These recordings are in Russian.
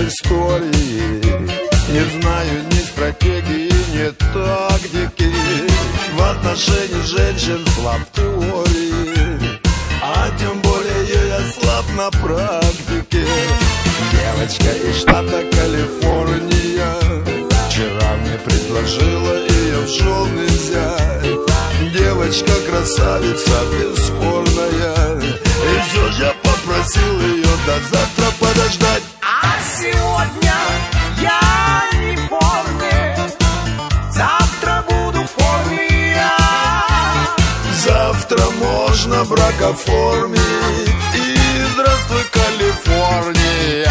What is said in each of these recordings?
истории. Не знаю ни стратегии, ни тактики. В отношении женщин слаб в теории, а тем более я слаб на практике. Девочка из штата Калифорния вчера мне предложила ее в жены взять. Девочка красавица бесспорная, и все же я попросил ее до завтра подождать. А сегодня я не в форме, завтра буду в форме я. Завтра можно брак оформить, и здравствуй, Калифорния.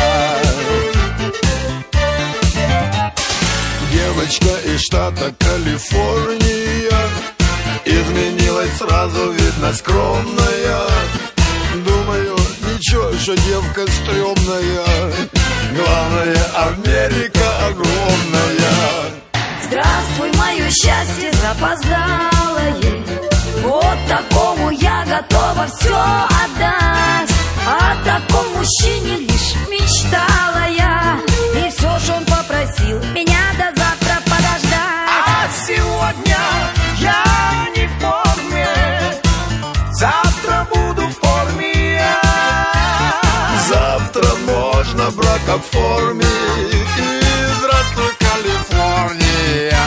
Девочка из штата Калифорния изменилась сразу, видно, скромная. Думаю, ничего, что девка стрёмная. Главное, Америка огромная. Здравствуй, мое счастье запоздалое, вот такому я готова все отдать. О таком мужчине лишь мечтала я, и все же он попросил меня до завтра подождать. А сегодня я не в форме, завтра буду в форме я. Завтра можно брак оформить, и здравствуй, Калифорния.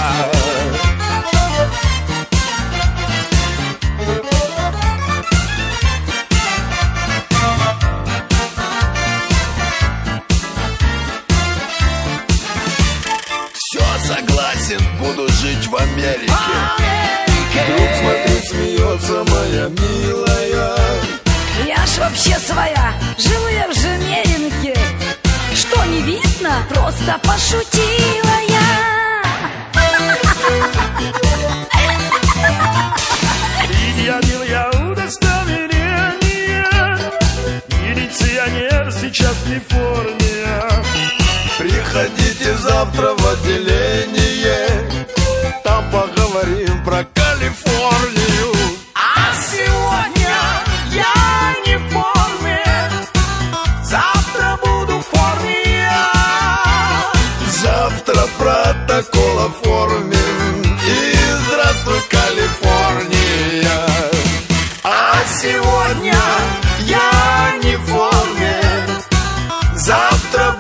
Все, согласен, буду жить в Америке. Вдруг смотри, смеется моя милая. Я ж вообще своя, живу я в Жмеринке. Что не видно, просто пошутила я. Предъявил я удостоверение, милиционер сейчас не в форме. Приходите завтра в отделение, там поговорим про Калифорнию. А сегодня я не в форме, завтра буду в форме я. Завтра протокол оформим, и здравствуй, Калифорния. А сегодня я не в форме, завтра